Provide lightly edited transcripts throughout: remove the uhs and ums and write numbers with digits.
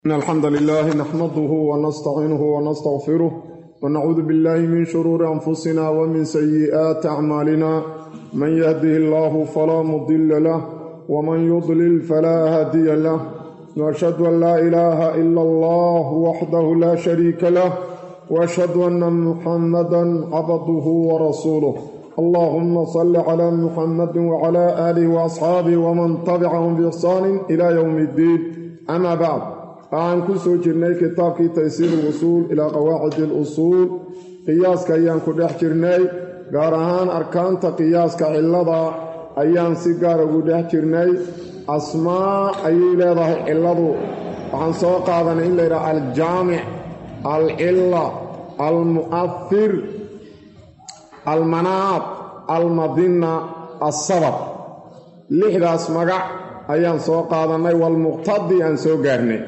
إن الحمد لله نحمده ونستعينه ونستغفره ونعوذ بالله من شرور أنفسنا ومن سيئات أعمالنا من يهده الله فلا مضل له ومن يضلل فلا هادي له وأشهد أن لا إله إلا الله وحده لا شريك له وأشهد أن محمدا عبده ورسوله اللهم صل على محمد وعلى آله وأصحابه ومن تبعهم بإحسان إلى يوم الدين أما بعد waxaan ku soo jirnay kitaabkii taysiir usuul ilaa qawaacid usuul qiyaaska ayaan ku dhex jirnay gaar ahaan arkaanta qiyaaska cilada ayaan si gaar ugu dhex jirnay asmaa ayay leedahay ciladu waxaan soo qaadanay in la yidhaha aljaamic alcilla almu'athir almanaad almadinna alsabab lixdaas magac ayaan soo qaadanay walmuqtadi aan soo gaarnay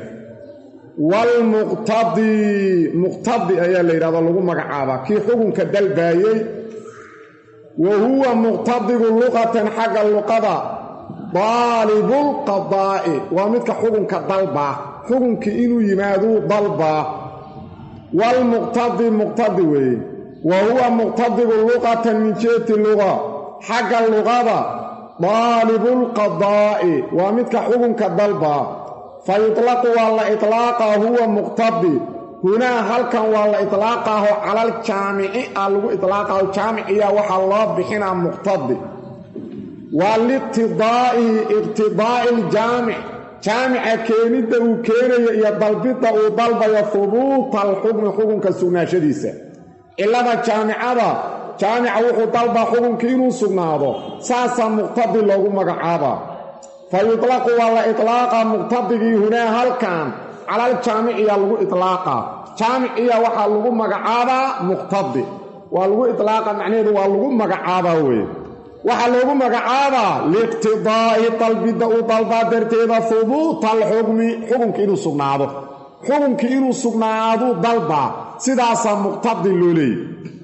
muqtadi ayaa la yidhahda lagu magacaabaa kii xukunka dalbaayey wa huwa muqtadigu luqatan xagga luqada daalibulqadaa'i waa midka xukunka dalbaa xukunkii inuu yimaaduu dalbaa walmuqtadi muqtadi weeye wa huwa muqtadigu luqatan min jeeti luqa xagga luqada daalibulqadaa'i waa midka xukunka dalbaa fayutlaqu waa la iطlaaqaa huwa muqtadi hunaa halkan waa la iطlaaqaaho calal jaamici a lagu iطlaaqaaho jaamiciya waxaa loo bixinaa muqtadi waa liiqtidaa'ihi iqtidaa'i iljaamic jaamica keenidda uu keenayo iyo dalbidda uu dalbayo hubuuta alxukmi xukunka sugnaashadiisa cilada jaamica wuxuu dalbaa xukunkii inuu sugnaado saasaa muqtadi loogu magacaabaa fayutlaqu waa la iطlaaqaa muqtadigii hunaa halkan calal jaamiciya lagu iطlaaqaa jaamiciya waxaa lagu magacaabaa muqtadi waa lagu iطlaaqa macnaheedu waa lagu magacaabaa weye waxaa loogu magacaabaa liiqtidaa'i dalbidda uu dalbaa darteeda hubuuta alxukmi xukunkii inuu sugnaado xukunkii inuu sugnaadu dalbaa sidaasaa muqtadi loo leeyay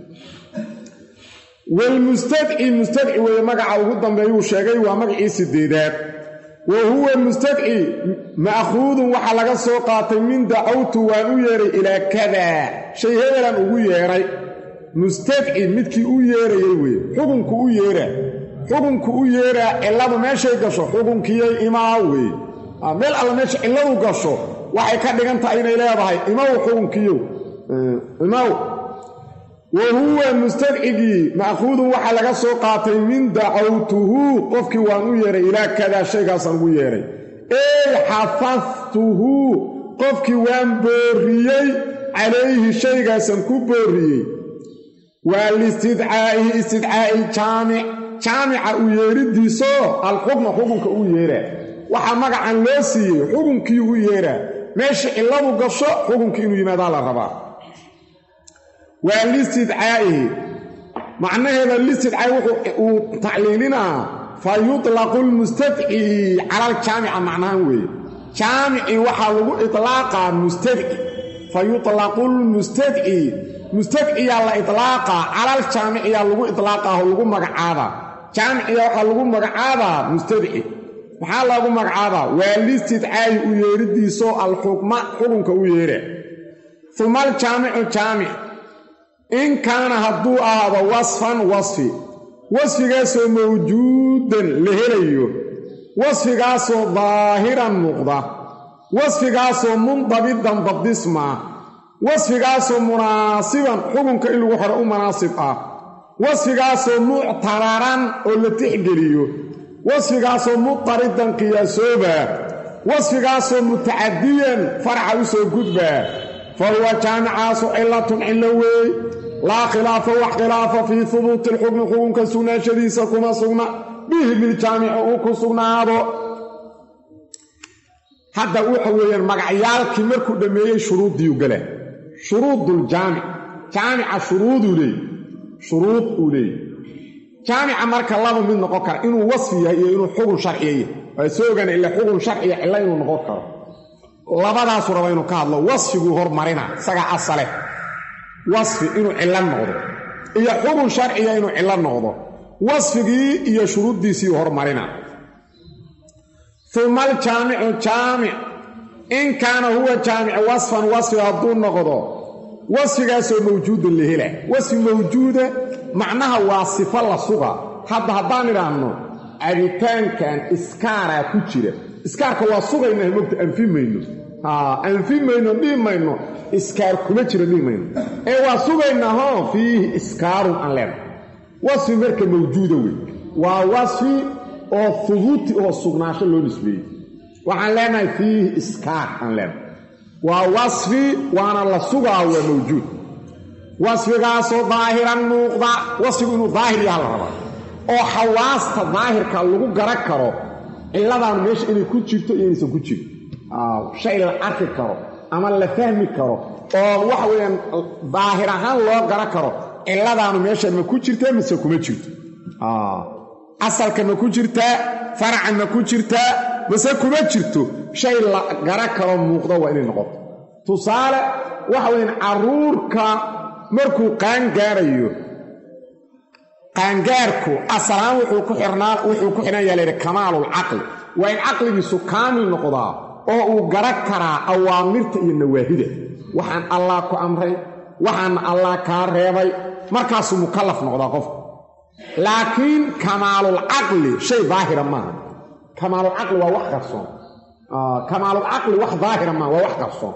walmustadci mustadci weeye magaca ugu dambeeyuu sheegay waa magacii sideedaad wa huwa mustadci ma'khuudun waxaa laga soo qaatay min dacawtu waan u yeedhay ilaa kadaa shay hebelan ugu yeedhay mustadci midkii u yeerayey weye xukunku u yeeraa cilladu meeshay gasho xukunkiyay imaa weye meel alla meesha cilladu gasho waxay ka dhigan tahay inay leedahay imaw xukunkiyow imaw wa huwa mustadcigii ma'khuudun waxaa laga soo qaatay min dacawtuhu qofkii waan u yeedhay ilaa kadaa shaygaasaan ugu yeedhay ey xafadtuhu qofkii waan boorriyey calayhi shaygaasaan ku boorriyey waa liistidcaa'ihi istidcaa'i iljaamic jaamica u yeedhidiisoo alxukma xukunka u yeedhaa waxaa magacan loo siiyey xukunkii u yeedhaa meesha cilladu gasho xukunkii inuu yimaadaa la rabaa waa liistidcaa'ihi macnaheeda liistidcaa'i uu tacliilinaa fa yutlaqu lmustadci cala aljaamica macnahan weeye jaamici waxaa lagu iطlaaqaa mustadci fa yutlaqu lmustadci mustadciyaa la iطlaaqaa calaljaamiciyaa lagu iطlaaqaaho lagu magacaabaa jaamiciya waxaa lagu magacaabaa mustadci maxaa loogu magacaabaa waa liistidcaa'i u yeedhidiisoo alxukma xukunka u yeedha uma aljaamicu jaamic in kaana hadduu ahaado wasfan wasfigaasoo mawjuudan la helayo wasfigaasoo daahiran muuqda wasfigaasoo mundabidan dabdismaa wasfigaasoo munaasiban xukunka in lagu xoro u munaasib ah wasfigaasoo muctabaran oo la tixgeliyo wasfigaasoo mutaridan qiyaasoobaa wasfigaasoo mutacadiyan faraca u soo gudbaa fa huwa jaamicaasu cilatun cillo weey laa khilaafa wax khilaafa fii hubuuti alxukmi xukunka sugnaashadiisa kuma sugna bihi biljaamici uu ku sugnaado hadda waxa weeyaan magacyaalkii markuu dhammeeyey shuruuddiiu gala shuruuduljaamic jaamica shuruud uu leeyey jaamica marka laba mid noqon kara inuu wasfi yahay iyo inuu xukun sharciya yahay waa soo ogaana ila xukun sharciya cilla inuu noqon karo labadaasu raba inuu ka hadlo wasfiguu hormarina isagaa asale wasfi inuu cillo noqdo iyo xukun sharciya inuu cillo noqdo wasfigii iyo shuruuddiisii hormarina uma aljaamicu jaamic إن كان هو جامع وصفا وصف هدو النقضه وصفقاسو موجود اللي هلا وصف موجودة معناها واصفة الله صغى حتى هدان لأنه عبيتان كان إسكارا كتيرة إسكارك واصغى إنه مبت أنفي منه أنفي منه دين منه إسكار كتيرة دين منه واصغى إنه فيه إسكار عن لهم وصف مركة موجودة ووصف أو ثبوت أو صغناش اللي نسبيه وعن لنا فيه إسكار عن لهم ووصفي وانا الله سوغا هو موجود وصفقاسو ظاهرا موقضا وصفه انه ظاهر يا الله او حواست ظاهر كاللغو غرق كرو إلا دان ميش إني كتشيرتو إنيسو كتشير شيء للعرف كرو أما لفهم كرو او وحوين ظاهرا هان لو غرق كرو إلا دان ميش إني كتشيرتو مسو كمتشيرتو أصل كما كتشيرتا فرع ما كتشيرتا مسو كمتشيرتو شيء غرق كرو موقضا وإني نقض tusaale waxa weyn caruurka markuu qaangaarayo qaangaarku asalan wuxuu ku xirnaa yahay kamaalul aql waa in aqligiisu kaamil noqdaa oo uu garan karaa awaamirta iyo nawaahida waxaan Allah ku amray waxaan Allah ka reebay markaas uu mukallaf noqdaa qof laakiin kamaalul aqli shay zaahira ma kamaalul aqli waa wax qarsoon kamaalul aqli wax zaahira ma waa wax qarsoon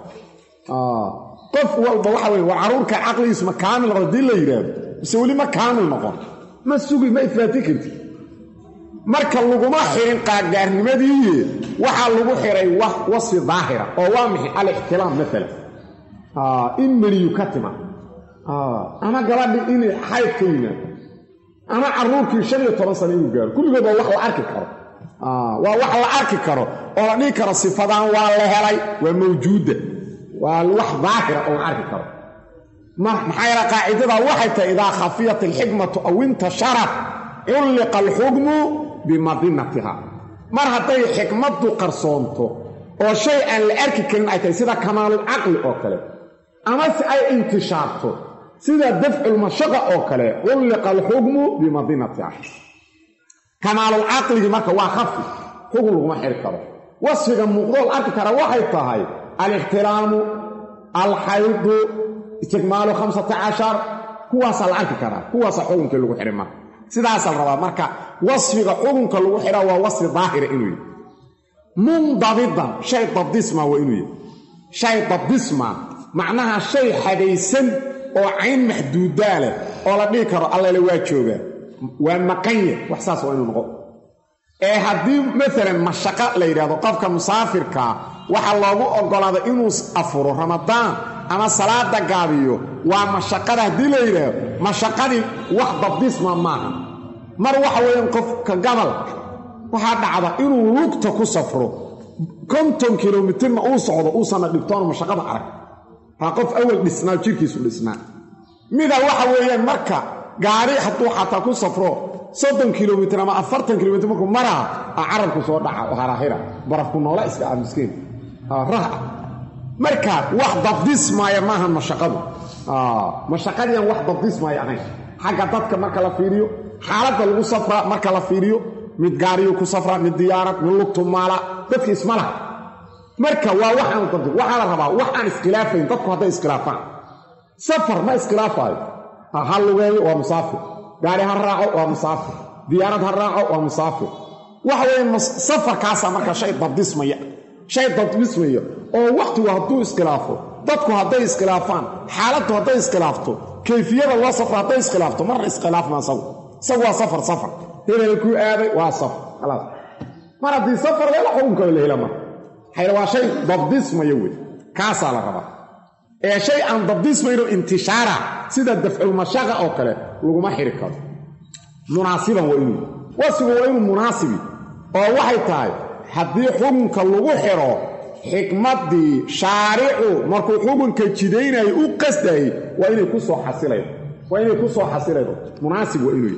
qof walba waxa weey waruurka aqligiisu ma kaamil qadii la yiraahdo bise wali ma kaamil noqon ma sugi ma ifaatikirti marka laguma xirin qaangaarnimadii waxa lagu xiray wasfi daahira oo waa mixi al-ihtilaam mesela in mari katima ama gabadhi in xaydkayna ama caruurkii 15 sano inuu gaaro kulligood wax la arki karo waa wax la arki karo oo la dhigi karo sifadan waa la helay waa mawjuuda والوح ظاهرة أو عارف كرو ما حيرا قاعدة وحيتا إذا خفيت الحكمة أو انتشرت علق الحكم بمظنتها مرهتي حكمته قرصونته أو شيئا لأركي كلمة أيتا سيدا كمال العقل أو كلام أما أي انتشارته سيدا دفع المشقة أو كلام علق الحكم بمظنتها كمال العقل مركا وخفي حكم ما حيرا كرو وصفك مقدول أركي كرو وحيتا هاي الاحترام الحيض استكمال 15 كواس العرف كرا كواس حكمك لو خيرما سداس الربا marka wasfiga xukunka lagu xira waa wasfi daahir inuu mundabidan shay tabdisma waa inuu shay tabdisma macnaha shay xadaysan oo ayn maxduuda leh oo la dhigi karo alla la waa jooga waa maqanye wax saas waa inuu noqdo hadii mesela mashaqa la yiraahdo qofka musaafirka waxa loogu ogolaado inuu afuro ramadaan ama salaada gaabiyo waa mashaqada hadii la yiraahdo mashaqadi wax dabdisma maaha mar waxa weeyaan qofka gabal waxa dhacda inuu lugta ku safro 50 kilomitir ma uu socdo uu sana dhigtoon mashaqada arag qof awal dhisnaa jirkiisu dhisnaa mida waxa weeyaan marka gaari hadduu xataa ku safro 30 kilomitir ama 40 kilomitir markuu maraa carabku soo dhaca oo harahira barafku noola iska miskiin raha marka wax dabdismaya maaha mashaqadu mashaqadiyan wax dabdismaya ahayn xaga dadka marka la fiiriyo xaaladda lagu safra marka la fiiriyo mid gaariyo ku safra mid diyaarad mid lugtu maala dadka ismalaha marka waa waxaan dabdi waxa la rabaa waxaan iskilaafayn dadku hadday iskilaafaan safar ma iskilaafayo hal lugeeyo waa musaafir gaari ha raaco waa musaafir diyaarad ha raaco waa musaafir waxa weeye safarkaas marka shay dabdismaya oo waqtigu hadduu iskilaafo dadku hadday iskilaafaan xaaladdu hadday iskilaafto kayfiyada loo safro hadday iskilaafto marna iskilaaf ma saw waa safar هنا يكون آبي واصف خلاص مرة دي سفر لا حكم كله هلا ما حيروا شيء ضبطيس ما يود كاس على ربع شيء عن ضبطيس ما يرو انتشاره سيدا دفع المشاغة أو كله لو ما حركه مناسبا وإنه وصفه وإنه مناسب أو واحد تاي حدي حكم كله حرو حكمة دي شارعه مركو حكم كجدين أي قصده وإنه يكون صو حصيله مناسب وإنه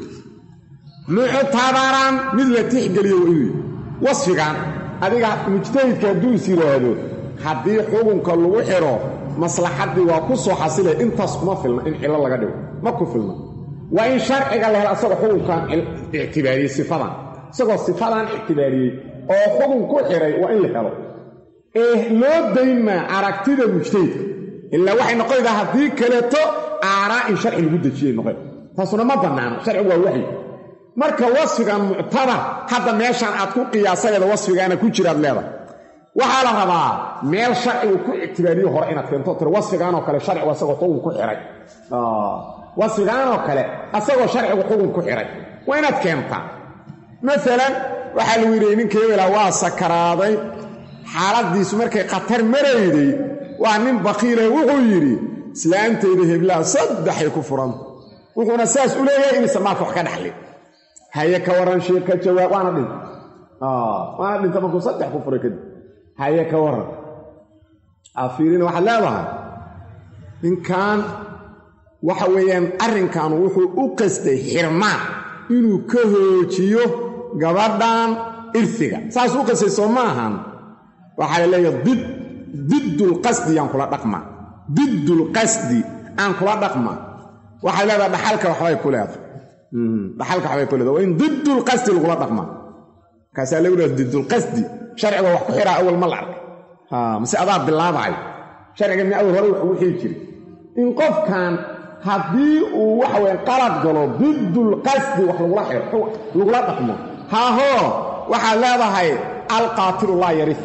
معتبرا مثل تحقل وإنه وصفقا هذا مجتهد كدو سيراده حدي حكم كله حرو مصلحة دي وكسو حصيله انتص ما فيلم إن حلال لغا دو ما كو فيلم وإن شرعك الله أصدق حكم كان اعتباري صفادا سوى صفادا اعتباري أو حكم كو حري وإن لحلو loo dayma aragtida mujtahidka ilaa waxay noqonaysaa haddii kaleeto aaraa in sharci lagu dejiyay noqon taasuna ma bannaano sharcigu waa waxyi marka wasfigan muctabar hadda meeshaan aad ku qiyaasadeeda wasfigaana ku jiraad leedahay waxaa la rabaa meel sharcigu ku ictibaariyo hore inaad keento tiro wasfigaanoo kale sharcigu asagoo xugun ku xiray wasfigaanoo kale asagoo sharcigu xugun ku xiray waa inaad keentaa maalan waxaa lagu yidhi ninka hebela waa sakaraaday xaaladiisu markay khatar marayday waa nin bakiile wuxuu yidhi islaantayda heblaha saddexay ku furanta wuxuuna saas u leeyahay inaysan maalka wax ka dhaxlin haye ka waran sheekh ka jawaab waana dhinta markuu saddex ku furay kadib haye ka waran afiirina waxaad leedahay ninkan waxa weeyaan arrinkan wuxuu u qastay xirmaan inuu ka hoojiyo gabadhan irfiga saas u qastay soo ma ahan waxaa la leeyahay diddulqasdi aan kula dhaqma diddulqasdi aan kula dhaqma waxay leedahay dhaxalka waxbay ku leedahay dhaxalka waxbay ku leedahay waa in diddulqasdi lagula dhaqma kaasaa lagu leeyahay diddulqasdi sharciga wax ku xiraa awal ma la arkay mise adaa bilaabay sharciga mi awal hore wuxuu xiri jiray in qofkan haddii uu waxa weyn qalad galo diddulqasdi wax lagula xiro lagula dhaqmo haahoo waxaad leedahay alqaatilu laa yarif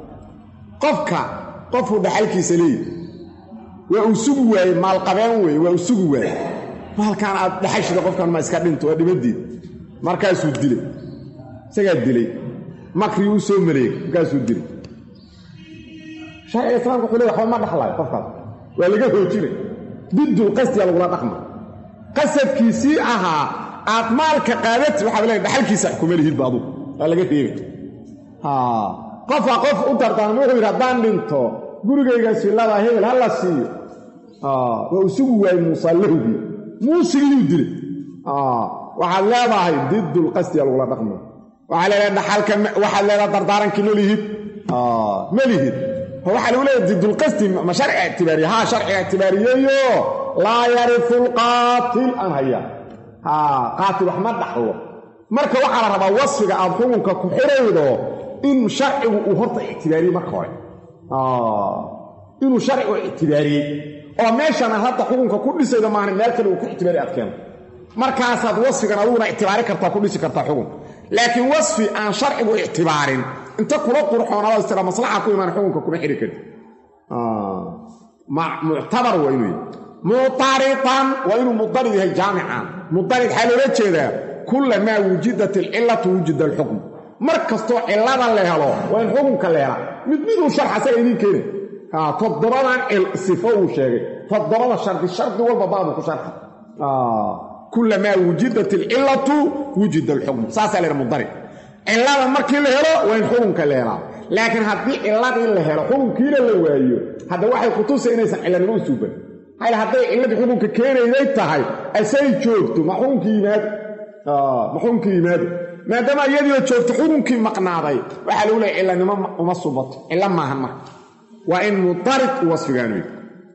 qofuu dhaxalkiisa leeyahy waa uu sugi waayey maalqabeen weeye waa uu sugi waayey maalkaan aad dhaxashida qofkan ma iska dhinto waa dhibadeed markaasuu dilay isagaa dilay makrii uu soo maleegay markaasuu dilay sharciga islaamka wuxuu leeyahy waxba ma dhaxlayo qofkaas waa laga hoojinay diddulqasdiya lagula dhaqma qasadkiisii ahaa aad maalka qaadati waxaa leeyahay dhaxalkiisa kuma lihidba adugu waa laga reebay qofaa qof u dardaarma wuxuu yidhi haddaan dhinto gurigayga siladaa hebel ha la siiyo waa uu sugi waayey muusaa lahugii muusigiyuu dilay waxaad leedahay diddulqasdiya lagula dhaqma waxaa leedahay dhaxalka waxaad leedahay dardaarankii malihid malihid waxaa lagu leeyahay diddulqasdi ma sharciga ictibaariye haa sharciga ictibaariyeeyo laa yarifu lqaatil aan hayaa qaatil wax ma dhaxlo marka waxaa la rabaa wasfiga aad xukunka ku xiraydo in sharcigu uu horta ictibaariyey marka hore inuu sharcigu ictibaariyey oo meeshana hadda xukunka ku dhisayda maahan meel kale uu ku ictibaariy aad keento markaasaad wasfigan aduguna ictibaari kartaa ku dhisi kartaa xukun laakiin wasfi aan sharcigu ictibaarin inta kula qurxoonaada istira maslaxa ku imaan xukunka kuma xiri karti muctabar waa inuu yahay mutaritan waa inuu mudarid yahay jaamican mudarid xaa loola jeedaa kullamaa wujidat alcillatu wujida alxukm mar kastoo cillada la helo waa in xukunka la helaa miduu sharx asaga idiin keenay toddobadan sifo uu sheegay toddobada shardi walba baabu ku sharxa kullamaa wujidat alcillatu wujida alxukm saasaa la yidhaha mudarid cillada markii la helo waa in xukunka la helaa laakiin haddii cilladii la helo xukunkiina la waayo hadda waxay kutusay inaysan cillanimo u suuban hayl hadday cilladii xukunka keenayday tahay asay joogto ma xukunkii yimaado maadaama iyadiioo joogto xukunkii maqnaaday waxaa lagu leeyahy cillanimo uma subato cillo maahan marka waa in mudarid u wasfigaan wey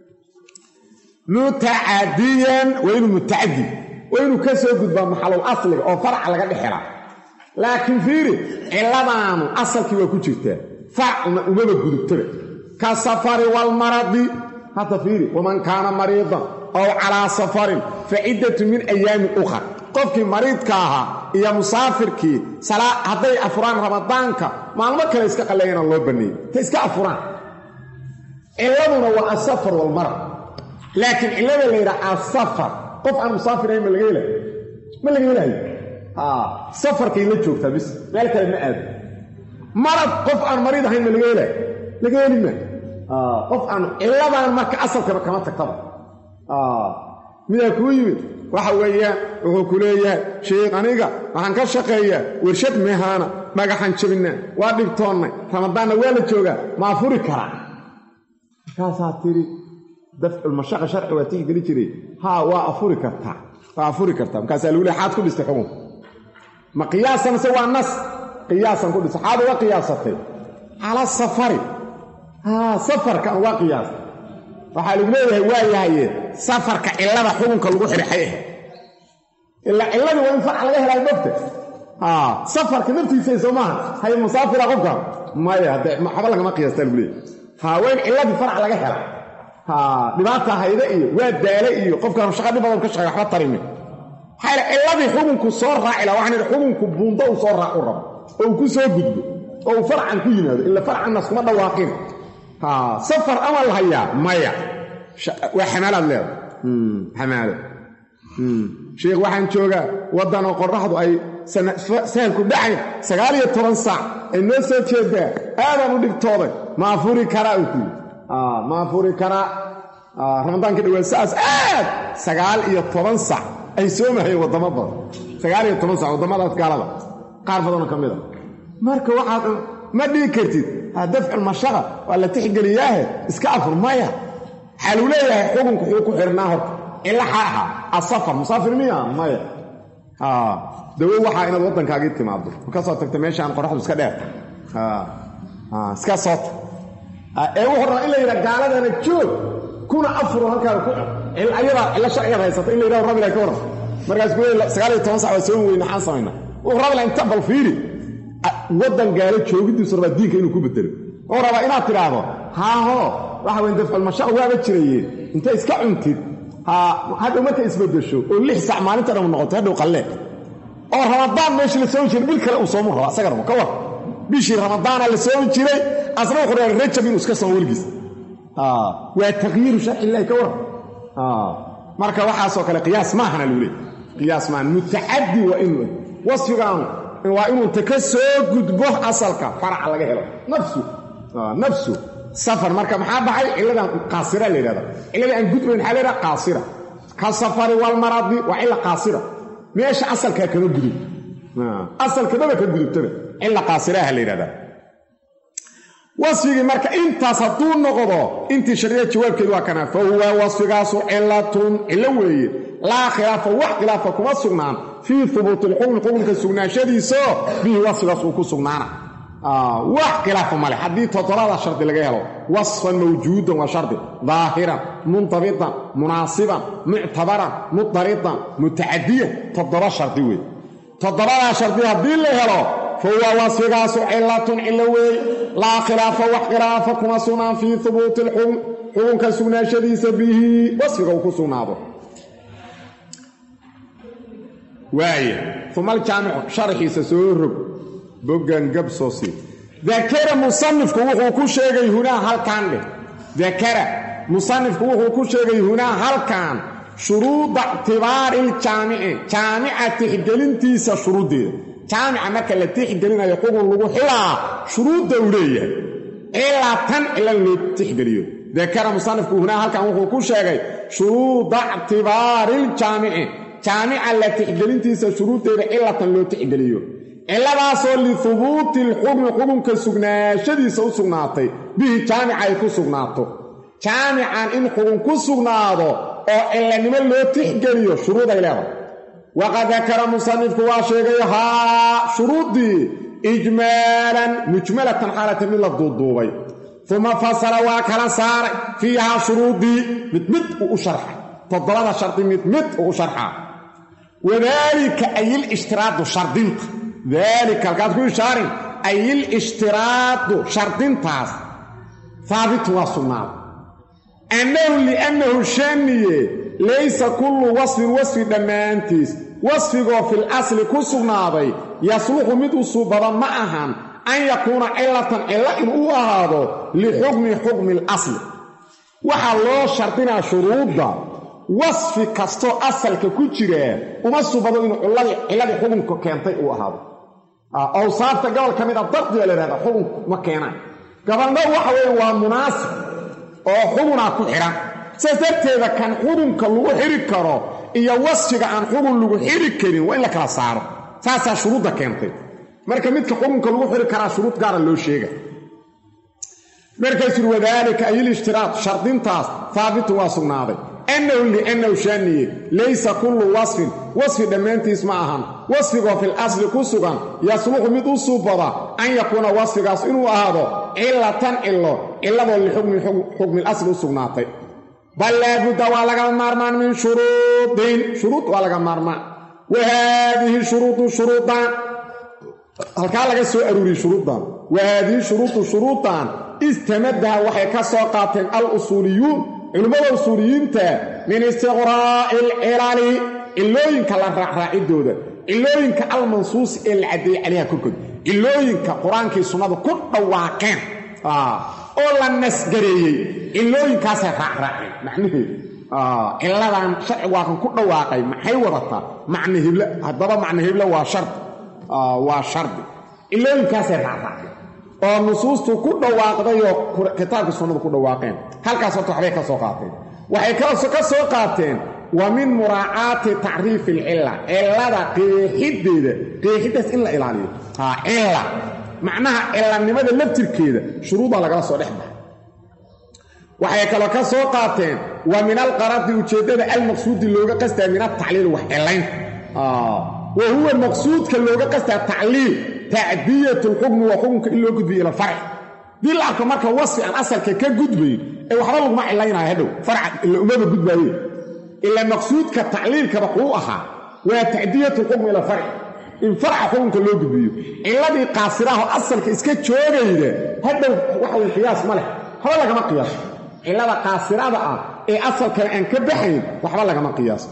mutacadiyan waa inuu mutacadi waa inuu ka soo gudbaa maxalul asliga oo faraca laga dhexelaa laakiin fiiri cilladaanu asalkii waa ku jirtaa farcna umaba gudubtaba ka safari walmaradi hadda fiiri waman kaana mariidan ow calaa safarin fa ciddatu min ayaamin ukhar qofkii mariidka ahaa iyo musaafirkii hadday afuraan ramadaanka maalmo kale iska qalleeyana loo banneeyey ta iska afuraan cilladuna waa asafar walmarad laakiin cillada la yidhaha asafar qof aan musaafir ahayn ma laga helayo safarkay la joogtaa bis meel kale ma aado marad qof aan mariid ahayn ma laga helayo laga heli maa qof aan cilladan marka asalkaba kama tagtaba midaa kuu yimid waxa weeyaan wuxuu ku leeyahay sheekh aniga waxaan ka shaqeeyaa warshad meehaana dhagaxaan jabinaa waa dhibtoonnay ramadaanna waa la joogaa ma afuri karaa markaasaa tiri dafculmashaqa sharci waa tigi geli jiray waa afuri kartaa markaasaa lagu leehay xaad ku dhistay xukunka ma qiyaasan se waa nas qiyaasan ku dhistay xaad uga qiyaasatay cala safari safarkan uga qiyaastay waxaa lagu leeyahay waa yahaye safarka cillada xukunka lagu xidhay ahayd ilaa cilladii waa in farca laga helaayo mogta سفر كنفتي سيسومها هاي مسافر أقوكا ما يهدى حبا لك ما قياستا الولي وين إلا بفرع لك هلا لبعتها هيدا إيه واد دالا إيه قفكا مشاقا بفضل كشغا يحبط طريمي حالا إلا بحكمكو صورها إلا وحنا حكمكو بوندا وصورها قرب أو كو سوى قدبو أو فرعا كوين هذا إلا فرعا الناس كما دواقين سفر أول هيا مايا وحمالة الليل حمالة شيخ waxaan jooga wadan oo qorraxdu ay sahal ku dhacay 19 saac inoo soo jeeda aadan u dhigtooday ma furi kara ma furi kara ramadaanka dhawaas aad 19 saac ay soo mahay wadamo badan 19 saac wadamada gaalada qaar badan kamid ah marka waxaad ma dhigi kartid hadaf mashaqa wala tixgeliyaha iska afur maya xal u leeyahay xukunku ku xirnaa horta إلا حاها السفر مسافر مياه مايا دو وحا إنا الوطن كاقيد كما عبدو وكسر تكتميش عن قرحة بسكا دير سكا صوت وحرا إلا إذا قال لنا نكتوب كونا أفروا هكا إلا شعير هيسات إلا إذا الرابي لكورا مركز كوي سقالي تونسع وسيوم وينحان صمينا والرابي لأن تبال فيري وطن قالت شو قد يسرب الدين كأنه كوب الدرب ورابا إنا تلعبه ها راح وين دفع المشاق وهذا تشريين انت اسكا عنتid هذا متى isbedesho oo 6 saac maalinta dhan noqoto hadhow qalle oo ramadaan meeshii la soo jiray bil kale uu soo maro asaga ka war bishii ramadaan la soo jiray asna wuxuu reer rajab inuu iska soo wulgis waa tagyiir sharci ilaahi ka war marka waxa soo kale qiyaas ma ahna luulay qiyaas ma mutaaddi wa inuu wasfigan waa inuu takasoo gudbo asalka farac laga helo nafsu سفر مركب حابحي إلا قاصرة لهذا إلا أن قد من حالنا قاصرة كالسفر والمرض وإلا قاصرة ماش أصل كأنه قدوب أصل كذا كقدوب ترى إلا قاصرة لهذا وصفي مركب أنت سطون نقضه أنت شريعة شوال كذا كنا فهو وصفي قاسو إلا وهي لا خلاف وخلاف كما سجنان في ثبوت الحكم كسجنان شديد سو به وصفي قاسو كسجنان واختلاف مالي حديث تطلع شرط لغيره وصفا موجودا وشرط ظاهرا منضبطا مناسبا معتبرا مضطردا متعديا تضرب شرط وي تضرب شرط هذه لغيره فهو وصف قاس علة علوي لا خلاف واختلاف كما سنان في ثبوت الحكم حكم كسنا شديد به وصف كسنا واي ثم الجامع شرحي سسور بوغان قبصوصي ذكر مصنف كوخو كشيغي هنا هل كان ذكر مصنف كوخو كشيغي هنا هل كان شروط اعتبار جامعة تحدلنتيسا شروط دي جامعة مكا اللي تحدلنا يقوم لغو حلا شروط دولية إلا تن إلا اللي تحدليه ذكر مصنف هنا هل كان وخو كشيغي شروط اعتبار جامعة اللي تحدلنتيسا شروط دي إلا تن اللي تحدليه إلا باسو لثبوت الحكم كسغناشديسا u sugnaatay bihi jaamica ay ku sugnaato jaamican in xukun ku sugnaado oo illanimo loo tixgeliyo shuruud ay leedahay waqad dhakara musannifku waa sheegay shuruudi ijmaalan mujmalatan halatan min la-duuduubay thumma fasala wa kala saar fiha shuruudi mid u sharxa todobada sharti mid u sharxa wadaalika ay al-ishtirad shardinta ذلك الكاتب شارع أي الاشتراط شرطين تاس ثابت وصنع لأنه شانية ليس كل وصف دمانتيس وصفه في الأصل كسنابي يصلح مدوسو بضا معهم أن يكون علة إلا إن هو هذا لحكم الأصل وحلو شرطنا شروط وصف كستو أصل ككتيرة ومسو بضا إنه إلا لحكم كنتي هو هذا أوصافta gobol kamid ah dardi la yiraahdo xukun ma keenay gobolna waxa weey waa munaasib oo xukuna ku xiran sababteeda kan xukunka lagu xiri karo iyo wasfiga aan xukun lagu xiri karin waa in la kala saaro saasa shuruuda keentay marka midka xukunka lagu xiri kara shuruud gaar ah loo sheegay marka sir wadaalika ay al-ishtiraat shardintaas thaabit waa sugnaaday لأنه شانية ليس كل وصف دمانتيس معهم وصفه في الأصل كسوغان يصلح مدوسو بضا أن يكون وصفه إنه هذا إلا لحكم الأصل سغناتي بل لا بد ولغا مارمان من شروط ولغا مارمان وهذه شروطان halkaa laga soo aruuriyey shuruuddan wa haadihi shuruudu shuruudan istamadaha waxay ka soo qaateen al-usuuliyuun culimmada usuuliyiinta min istiqraa'i alcilali cilooyinka la raacraacidooda cilooyinka almansuusi ee la caddeeyey calayha korkood cilooyinka qur-aankii sunnadu ku dhawaaqeen oo la nasgareeyey cilooyinkaasay raacraaceen macnaheedu ciladan sharcigu waa kan ku dhawaaqay maxay wadataa macna hible haddaba macna hible waa shardi cilooyinkaasay raacraaceen oo nusuustu ku dhawaaqdayoo kitaabka sunnadu ku dhawaaqeen halkaas horta waxbay ka soo qaateen waxay ka soo qaateen wa min muraacaati tacriifi alcilla cillada qeexidaas in la ilaaliyo cilla macnaha cillanimada laftirkeeda shuruuda lagala soo dhex baxay waxay kaloo ka soo qaateen wa min alqaradi ujeeddada almaqsuudi looga qastaa min atacliil wax cillaynta wa huwa maqsuudka looga qastaa tacliil tacdiyatu lxukmi waa xukunka in loo gudbiyo ila farci dii la arko marka wasfi aan asalka ka gudbayn ee waxba laguma cillaynaya hadhow farca ila umaba gudbaaye ila maqsuudka tacliilkaba kuu ahaa waa tacdiyatu lxukmi ila farci in farca xukunka loo gudbiyo cilladii qaasiraho asalka iska joogayda hadhow waxa way qiyaas ma leh waxba lagama qiyaaso cillada qaasirada ah ee asalkana aan ka baxayn waxba lagama qiyaasto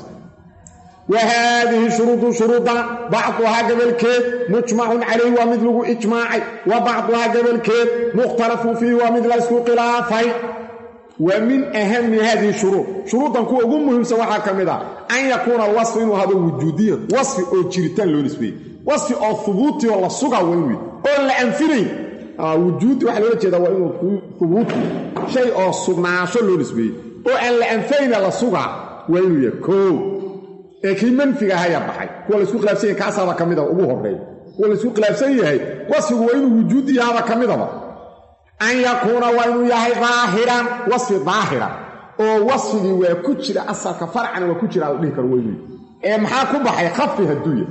wa haadihi shuruudu shuruudan bacduhaa gabalkeed mujmacun calayh waa mid lagu ijmaacay wa bacduhaa gabalkeed mukhtalafun fiihi waa mid la isku khilaafay wa min ahami hadihi shuruudan kuwa ugu muhiimsan waxaa ka mid ah an yakuuna alwasfu inuu hado wujuudiyan wasfi oo jiritaan loo nisbeeyey wasfi oo hubuuti oo la suga waa inuu oo la anfinayn wujuudi waxaa loola jeedaa waa inuu hubuuti shay oo sugnaansho loo nisbeeyey oo aan la anfayna la sugaa waa inuu yahay koow ee kii manfiga ahayaa baxay kuwa laysku khilaafsan yahay kaasaaba ka mida ugu horreeya kuwa laysku khilaafsan yahay wasfigu waa inuu wujuudi yahaaba ka midaba an yakuuna waa inuu yahay daahiran wasfi daahiran oo wasfigii waa ku jira asalka farcana waa ku jira la dhihi karo waa inuu ee maxaa ku baxay khafi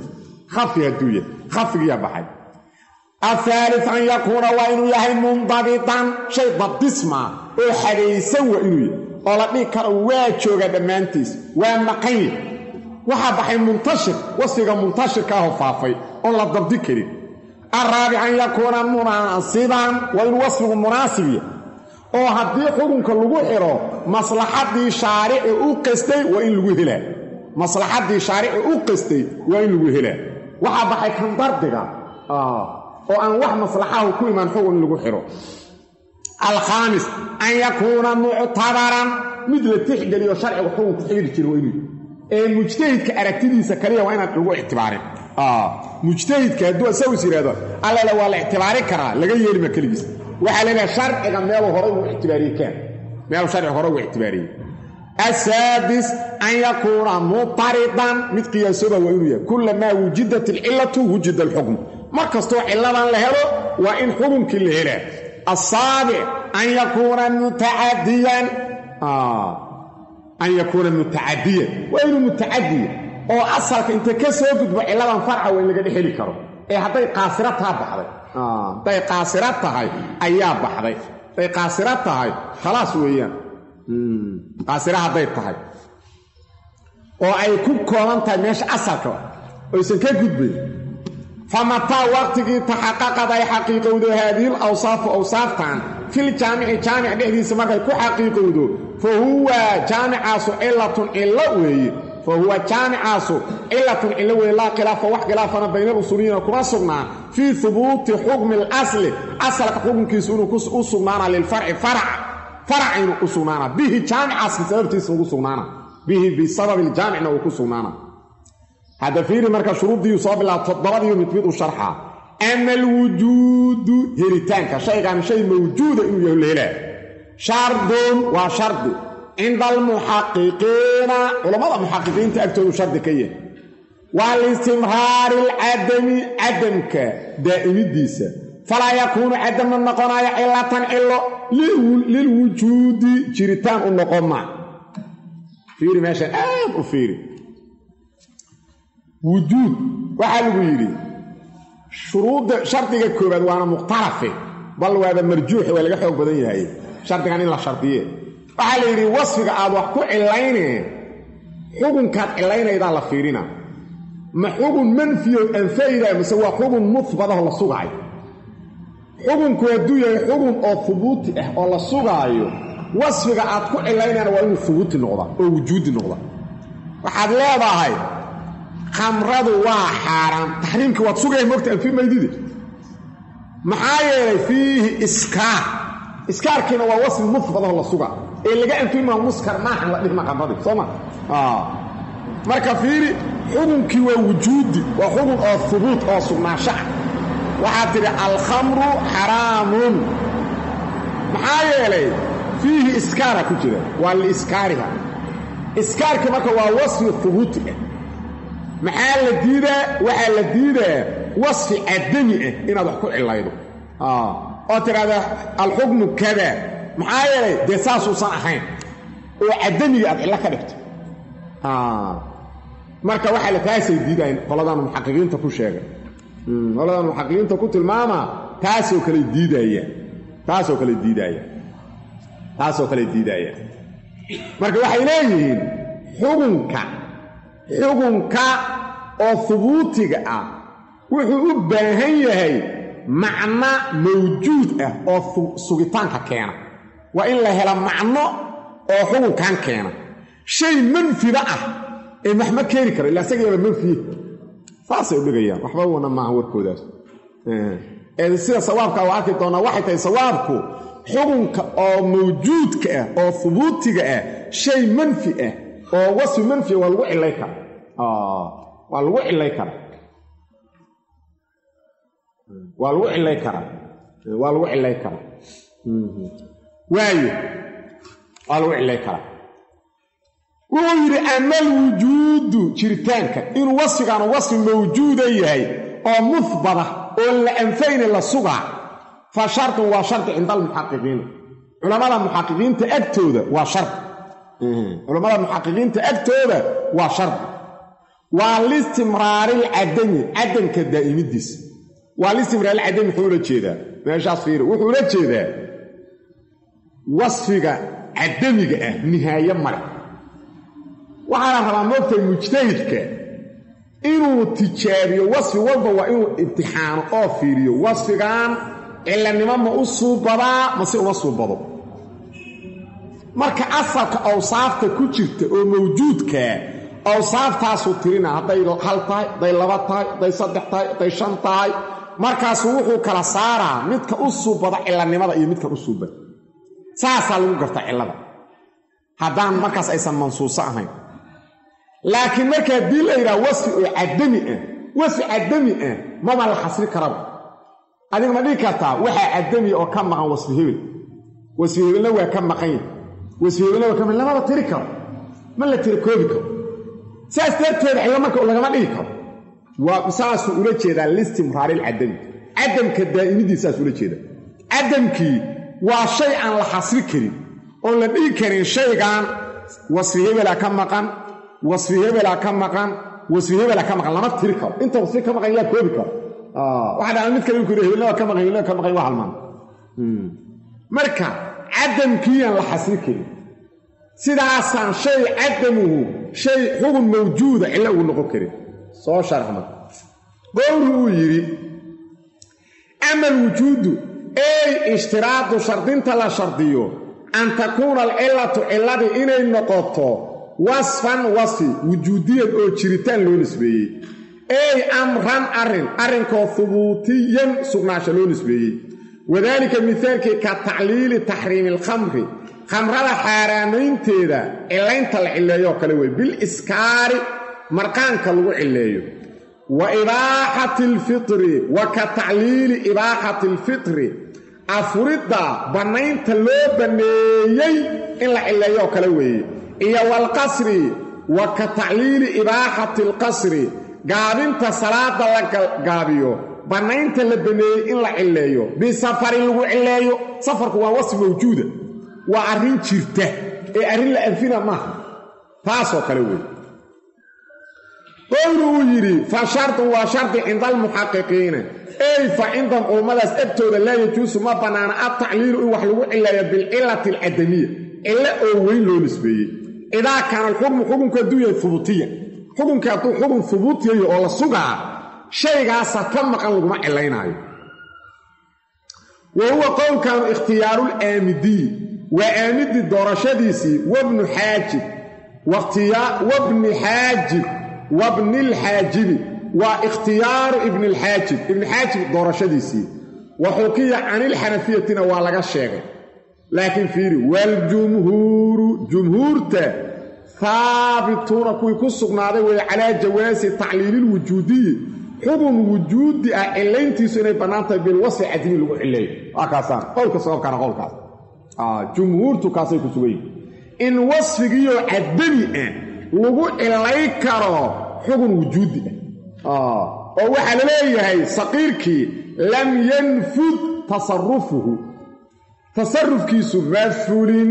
hadduu yahay khafigiyaa baxay athaalith an yakuuna waa inuu yahay mundabitan shay dabdisma oo xadaysan waa inuu yahay oo la dhihi karo waa jooga dhammaantiis waa maqan waxaa baxay muntashir wasfiga muntashirka ahoo faafay oon la dabdi karin alraabic an yakuuna munaasiban waa inuu wasfigu munaasib yahay oo haddii xukunka lagu xiro maslaxaddii shaarici u qastay waa in lagu helaa maslaxaddii shaarici u qastay waa in lagu helaa waxaa baxay kan dardiga oo aan wax maslaxahu ku imaan xukun in lagu xiro alkhaamis an yakuuna muctabaran mid la tixgeliyo sharciga xukunku xiri jira waa inuu ee mujtahidka aragtidiisa kaliya waa inaan lagu ictibaarin mujtahidka hadduu isagu is yidhaahdo allale waa la ictibaari karaa laga yeelima keligiis waxaa leedahay sharciga meeluu hore ugu ictibaariyey kaan meeluu sharciga hore ugu ictibaariyey asaadis an yakuuna mutaridan mid qiyaasooba waa inuu yahay kullamaa wujidat alcillatu wujida alxukmu mar kastoo cilladan la helo waa in xukunkii la helaa asaabic an yakuuna mutacadiyan waa inuu mutacadiya oo asalka inta ka soo gudbo cilladan farca waa in laga dhex heli karo ee hadday qaasira taa baxday hadday qaasira tahay ayaa baxday hadday qaasira tahay khalaas weeyaan qaasira hadday tahay oo ay ku kooban tahay meesha asalka oysan ka gudbayn famataa waqtigii taxaqaqad ay xaqiiqowdo haadihi alawsaafu awsaaftan filjaamici jaamic dhexdiisa markay ku xaqiiqowdo fa huwa jaamicaasu cilatun cillo weeye fa huwa jaamicaasu cilatun cillo weeye laa khilaafa wax khilaafana bayna alusuuliyiina kuma sugnaa fii hubuuti xukmi alasli asalka xukunkiisu inuu u sugnaana lilfarci farac inuu u sugnaana bihi jaamicaas sababtiisa ugu sugnaana bihi bisababi iljaamicna uu ku sugnaana hadda fiiri marka shuruuddii soo bilaab toddobadiiyo mid u sharxa ama alwujuudu helitaanka shaygan shay mawjuuda inuu yahay la helaa shardun waa shardi cinda almuxaqiqiina culammada muxaqiqiinta agtoodu shardi ka yahay waa liistimraari alcadami cadamka daa'imidiisa falaa yakuunu cadama noqonaya cilatan cilo lilwujuudi jiritaan u noqon maa fiiri meeshan aad u fiiri wujuud waxaa lagu yidhi shuruudda shardiga koobaad waana mukhtalafe bal waaba marjuuxe waa laga xoog badan yahay shardigan in la shardiye waxaa la yidhi wasfiga aad wax ku cilayneen xukunkaad cilaynaydaa la fiirina ma xugun manfiyo anfayda mise waa xugun muthbada la sugaayo xugunku hadduu yahay xugun oo thubuuti ah oo la sugaayo wasfiga aad ku cilaynayna waa inuu thubuuti noqda oo wujuudi noqda waxaad leedahay khamradu waa xaaraan taxriimka waad sugayay moogta anfi maydidi maxaa yeelay fiihi iskaarkiina waa wasfi muthbada la sugaa ee laga anfimaa muskar maahan la dhigma khamradii sooma marka fiiri xukunkii waa wujuudi waa xukun oo thubuut oo sugnaansho ah waxaad tidhi alkhamru xaraamun maxaa yeelay fiihi iskaara ku jira waa liiskaariha iskaarka marka waa wasfi thubuuti ah maxaa la diidaa waxaa la diidaa wasfi cadami ah inaad wax ku cilaydo oo tidhahda alxukmu kada maxaa yeelay dee saasuusan ahayn oo cadamiga aad cillo ka dhigto marka waxaa la taasay diidayn qoladan muxaqiqiinta ku sheegay qoladan muxaqiqiinta ku tilmaama taasoo kale diidaya marka waxay leeyihiin xukunka oo thubuutiga ah wuxuu u baahan yahay macno mawjuud ah oo sugitaanka keena waa in la hela macno oo xukunkan keena shay manfida ah ee maxma keeni karo ilaa isageeba manfiye saasay u dhigayaan waxba wana maaha warkoodaas sida sawaabka waa arki doonaa waxay tahay sawaabku xukunka oo mawjuudka ah oo thubuutiga ah shay manfi ah oo wasfi manfi waa lagu cilay kara waa lagu cilay karaa waayo waa lagu cilay karaa wuxuu yidhi ama alwujuudu jiritaanka inuu wasfigaanu wasfi mawjuuda yahay oo muhbada oo la anfayna la sugaa fa shartun waa shardi cinda almuxaqiqiina culamada muxaqiqiinta agtooda waa shardi waa listimraari alcadami cadamka daa'imidiisa waa listimraari alcadami wuxuu ula jeedaa meeshaas fiiri wuxuu ula jeedaa wasfiga cadamiga ah nihaaye male waxaana rabaa moogtay mujtahidka inuu tijaabiyo wasfi walba waa inuu imtixaano oo fiiriyo wasfigan cilanimo ma u suubadaa mase uma suubado marka asalka awsaafta ku jirta oo mawjuudkaa awsaaftaasuu tirina hadday hal tahay hadday laba tahay hadday saddex tahay hadday shan tahay markaasuu wuxuu kala saaraa midka u suubada cilanimada iyo midkan u suubada saasaa lagu gartaa cillada haddaan markaas aysan mansuuso ahayn laakiin marka haddii la yidhaha wasfi oo cadami ah maba la xasri karaba adiga ma dhigi kartaa waxaa cadamiya oo ka maqan wasfi hebelna waa ka maqan yahy wasfi hebelna waa ka maqan lamaba tiri karo ma la tiri koobi karo saas darteeda cillo marka lagama dhigi karo waa saasuu ula jeedaa listimraari alcadami cadamka daa'imidiisaas ula jeeda cadamkii waa shay aan la xasri karin oon la dhigi karin shaygan wasfi hebelaa ka maqan wasfi hebelaa ka maqan lama tiri karo inta wasfi ka maqan yaa koobi karo waxaa dhaca mid kale inku yidhi hebelna waa ka maqan waa halmaan marka cadamkiiyaan la xasri karin sidaasaan shay cadamuhu shay xugun mawjuuda cillo ugu noqon karin soo sharxma qowlu uu yidhi ama alwujuudu ey ishtiraadu shardinta la shardiyo an takuuna alcillatu cilladii inay noqoto wasfan wasfi wujuudiyan oo jiritaan loo nisbeeyey ey amran arrinkoo hubuutiyan sugnaansha loo nisbeeyey wadaalika mihaalkii ka tacliili taxriimi alkhamri khamrada xaaraamaynteeda cillaynta la cilleeyoo kale wey biliskaari marqaanka lagu cilleeyo wa ibaaxati alfitri wa ka tacliili ibaaxati alfitri afuridda bannaynta loo banneeyey in la cilleeyoo kale weeye iyo walqasri wa ka tacliili ibaaxati alqasri gaabinta salaada la gaabiyo bannaynta la banneeyey in la cilleeyo bisafarin lagu cilleeyo safarku waa wasfi mawjuuda waa arrin jirta ee arrin la anfina maaha taasoo kale wey qowlu uu yidhi fa shardun waa shardi cinda almuxaqiqiina ey fa cindahum culummadaas agtooda laa yajuusu ma bannaana adtacliilu in wax lagu cileeyo bilcilati alcadamiya cillo oo weyn loo nisbeeyey idaa kaana alxukmu xukunku hadduu yahay hubutiyan xukunkii hadduu xukun hubuut yahay oo la sugaa shaygaasa ka maqan laguma cilaynaayo wa huwa qowlkanu ikhtiyaaruulaamidiy waa aamidii doorashadiisii wabnu xaajib wabni xaajib wabnilxaajibi waa ikhtiyaaru ibnilxaajib ibnixaajib doorashadiisii wa xukiya canilxanafiyatina waa laga sheegay laakiin fiiri waljumhuuru jumhuurta haabituuna kuwii ku sugnaaday weeye calaa jawaasi tacliililwujuudiyi xukun wujuudi ah cilayntiisu inay bannaan tahay bilwasfi cadimi lagu cileeyo waa kaasaan qowlka sababkaana qowlkaas jumhuurtu kaasay ku sugan yihin in wasfigiioo cadami ah lagu cilay karo xukun wujuudi ah oo waxaa la leeyahay saqiirkii lam yanfud tasarufkiisu ma fulin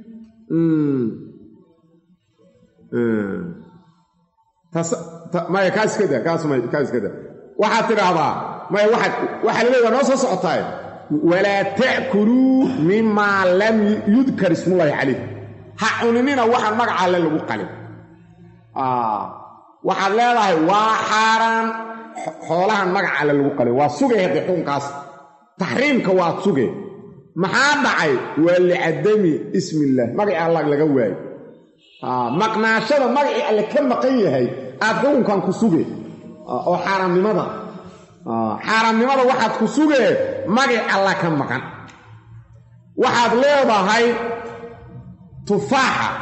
maya kaa iskada waxaad tidhaahdaa maya waxaa la leeyaha noo soo socotaay walaa ta'kuluu mimaa lam yudkar ismullaahi calayh ha cuninina waxaan magaca alle lagu qalin waxaad leedahay waa xaaraan xoolahan magaca alle lagu qalin waa sugay haddii xukunkaas taxriimka waad sugay maxaa dhacay waa licadami ismillaah magacii allah laga waayo maqnaashada magacii alle ka maqan yahay aad xukunkan ku sugee oo xaaraamnimada waxaad ku sugee magaci allah ka maqan waxaad leedahay tufaaxa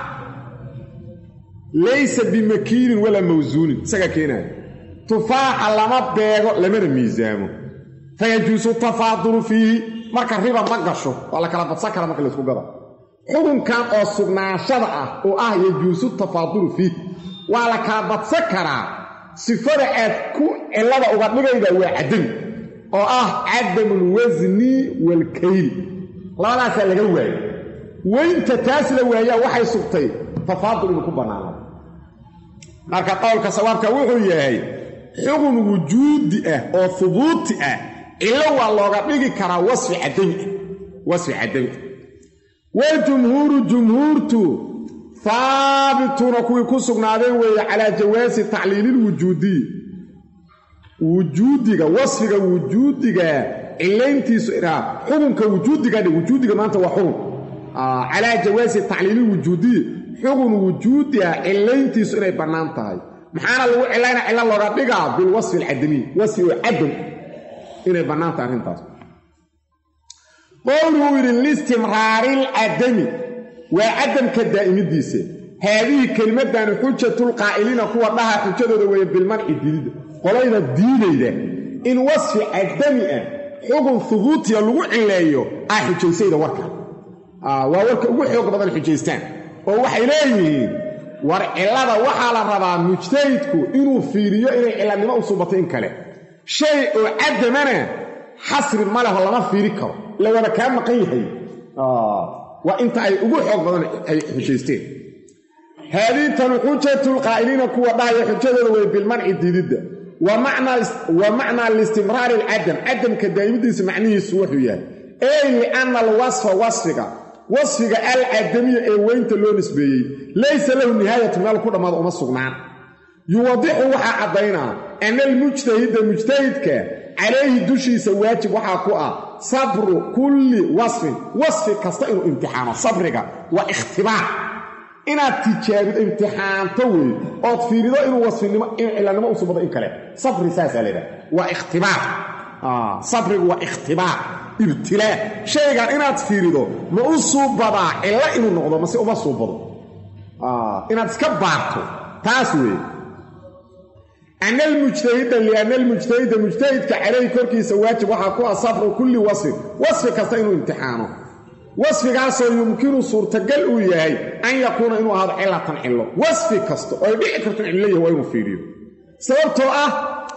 laysa bimakiinin walaa mawsuunin isaga keenaaya tufaaxa lama beego lamana miisaamo fayajuusu tafaadulu fiihi marka riba ma gasho waa la kala badsan kara marka laysku gada xukunkan oo sugnaashada ah oo ah yajuusu tafaadulu fiihi waa la kala badsan karaa sifada aad ku cilada uga dhigayda waa cadami oo ah cadamulwasni waalkayl labadaasaa laga waayo weynta taas la waayaa waxay sugtay tafaadul inuu ku bannaano marka qowlka sawaabka wuxuu yahay xukun wujuudi ah oo hubuuti ah cilo waa looga dhigi karaa wasfi cadami waljumhuuru jumhuurtu haabituuna kuwii ku sugnaadeen weeye calaa jawaasi tacliililwujuudiy wujuudiga wasfiga wujuudiga cilayntiisu xukunka wujuudiga maanta waa xukun calaa jawaasi tacliililwujuudiy xukun wujuudi ah cilayntiisu inay bannaan tahay maxaana lagu cilayna cilo looga dhigaa bilwasfi alcadamiy wasfi oo cadam inay bannaan tahay arrintaas qowluhu yidhi listimraariilcadami waa cadamka daa'imidiisa haadihi kelimadani xujatulqaa'iliina kuwa dhaha xujadooda weeye bilmanci diidida qolayda diidayda in wasfi cadami ah xukun hubuutiya lagu cileeyo xujaysayda warka waa warka ugu xoog badan xujaystaan oo waxay leeyihiin war cilada waxaa la rabaa mujtahidku inuu fiiriyo inay ciladnimo u suubatay in kale shay oo cadamana xasri ma leho lama fiiri karo ila waaba kaa maqan yahay waa inta ay ugu xoog badan ay xujaysteen haadihi tanu xujatulqaa'iliina kuwa dhahaya xujadooda way bilmanci diididda wa macnaa liistimraari alcadam cadamka daa'imidiisa macnihiisu wuxuu yahay ey lianna alwasfa wasfiga alcadamiya ee weynta loo nisbeeyey laysa lahu nihaayatu meel ku dhammaada uma sugnaan yuwadixu waxaa caddaynaa ana almujtahida mujtahidka calayhi dushiisa waajib waxaa ku ah sabru kulli wasfi kasta inuu imtixaano sabriga waa ikhtibaar inaad tijaabido imtixaanto wey ood fiirido inuu wasfinimo in cilanimo u subado in kale sabri saasaa leedaha waa ikhtibaar sabrigu waa ikhtibaar ibtilaa shaygan inaad fiirido ma u suubadaa cilo inuu noqdo mase uma suubado inaad iska baarto taas weeye ana almujtahida lianna almujtahida mujtahidka calayhi korkiisa waajib waxaa ku ah sabru kulli wasfi kasta inuu imtixaano wasfigaasoo yumkinu suurtagal uu yahay an yakuuna inuu ahaado cilatan cilo wasfi kasta oo ay dhici karto in cilo yahay waa inuu fiiriyo sababtoo ah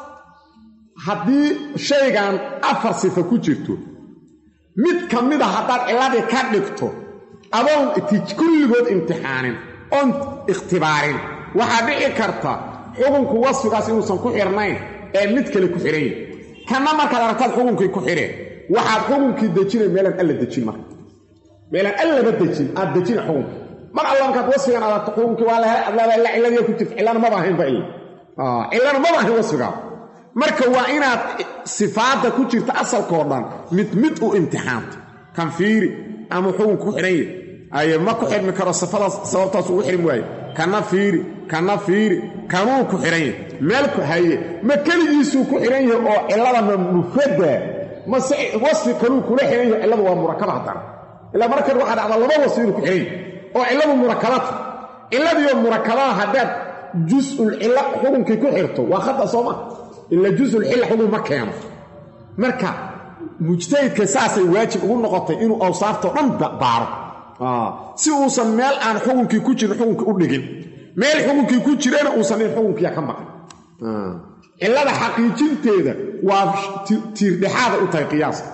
haddii shaygan 4 sifo ku jirto mid ka mid a haddaad ciladii ka dhigto adoon kulligood imtixaanin oon ikhtibaarin waxaa dhici karta xukunku wasfigaas inuusan ku xirnayn ee mid kale ku xiran yahay kana markaad aragtaad xukunkii ku xireen waxaad xukunkii dejinay meelaan alla dejin marka meelaan allaba dejin aad dejina xukunka mar alla markaad wasfigan aragto xukunkii waa la cilladii ku jirta cillana maba ahaynba cillana maba ahayn wasfigaa marka waa inaad sifaadda ku jirta asalkoo dhan mid u imtixaanto kan fiiri ama xukunku ku xidhan yahay ma ku xidhmi karo sifadaas sababtaas ugu xidhin waaye kana fiiri kanuu ku xidhan yahay meel ku haye ma keligiisuu ku xidhan yahay oo cillada ma mufrada mase wasfi kanuu kula xidhan yahay cilladu waa murakaba haddana ilaa markan waxaa dhacda laba wasfi inuu ku xidhan yahay oo cilladu murakabata cilladiioo murakabada haddaad jus-ul cilla xukunkii ku xirto waa khata soo ma ila jus-ul cilla xukun ma keeno marka mujtahidka saasay waajib ugu noqotay inuu awsaaftoo dhan baaro si uusan meel aan xukunkii ku jirin xukunka u dhigin meel xukunkii ku jirana uusan in xukunkiya ka maqan cillada xaqiijinteeda waa tiirdhexaada u tahay qiyaaska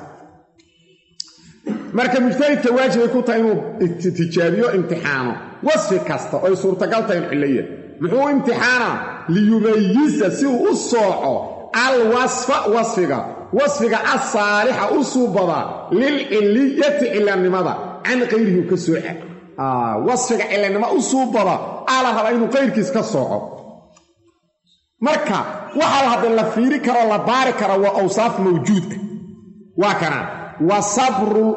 marka mujtahidka waajibay ku tahay inuu tijaabiyo imtixaano wasfi kasta oo ay suurtagal tahay in cillo yahay muxuu imtixaana liyumayisa si uu u sooco alwasfa wasfiga asaalixa u suubada lilcilliyati cillanimada can qayrihi ka sooca wasfiga cillanimo u suubada ala raba inuu qayrkiis ka sooco marka waxa hadda la fiiri karo la baari karo waa awsaaf mawjuud waa kana وصبر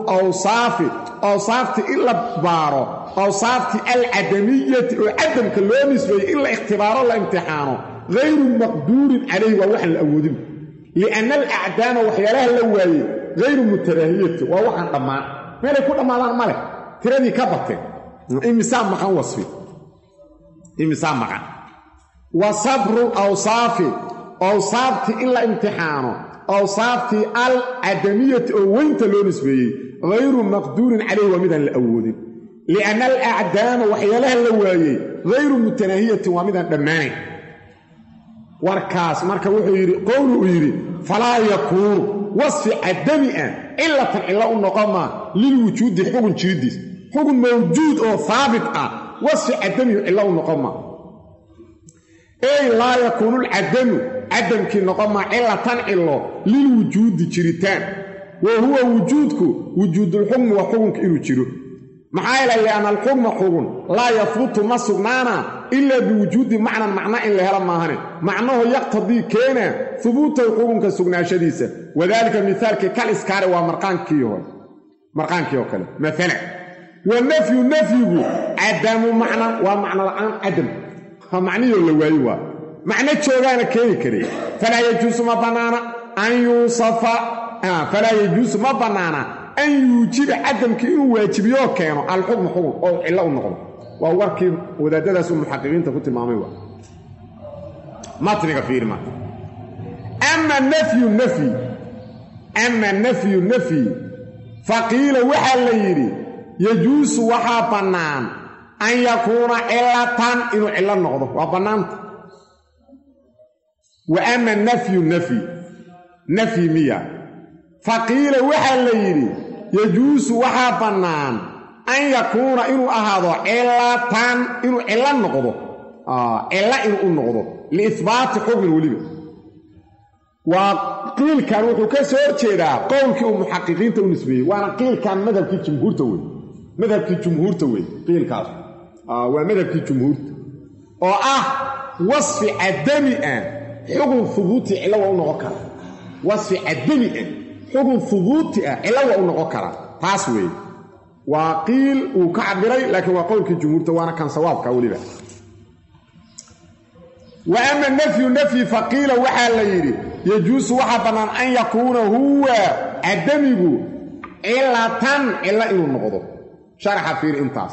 أوصافت إلا بارو أوصافت العدمية وعدم كلونس إلا اختبار الله امتحانه غير مقدور عليه ووحن الأودين لأن الأعدام وحيالها اللوائي غير متراهية ووحن طمان ما يكون أمالان مالك تراني كبطة إمسان مخان وصفي إمسان مخان وصبر أوصافت إلا امتحانه أوصافت العدمية وانت لو نسبيه غير مقدور عليه ومدى الأول لأن الأعدام وحيالها اللوائي غير متناهية ومدى الدماني وركاس مركا وحيري قوله يري فلا يكون وصف عدمئة إلا تنعلاء النقامة للوجود حكم جديد حكم موجود أو ثابت وصف عدمئة إلا النقامة أي لا يكون العدم عدم كي نقوم إلا تنعله للوجود جريتان وهو وجود الحكم وحكم إنو جرو محايلة لأن الحكم حكم لا يثبت مصرنانا إلا بوجود معنى إلا هلا ماهنة معناه يقتضي كينا ثبوت الحكم كسقنا شديسة وذلك مثال كالإسكار ومرقان كيو كلا مثلا والنفي عدم معنى ومعنى الآن عدم فمعنيه اللي وايوا معنى جوغانا كري فلا يجوز ما بنانا أن يوصف فلا يجوز ما بنانا أن يوجد عدم كإنه واجبيو كانوا الحكم حكم أو إلا النقم ووركي وذا درسوا المحققين تقول الماميوا ما تنقى فيه ما أما النفي فقيل وحال يري يجوز وحا بنان أن يكون علة إنه علة النقضة وبنانت وأما نفي مية فقيل وحال يري يجوز وحا بنان أن يكون إنه أهضا علة إنه علة النقضة علة إنه النقضة لإثبات حكم الوليد وقيل كان وكسور جيدا قولك محققين تونسبيه وانا قيل كان مذهب الجمهور توي قيل كاس ومذهب الجمهور وصف عدمي حكم ثبوتي علاوة ونغكرة وصف عدمي حكم ثبوتي علاوة ونغكرة تاسوي وقيل وكعبري لكن وقولك الجمهور وانا كان صواب كولي بها وأما النفي فقيل وحال يري يجوز وحبنا أن يكون هو عدمه إلا إنه النقضه شرح فيه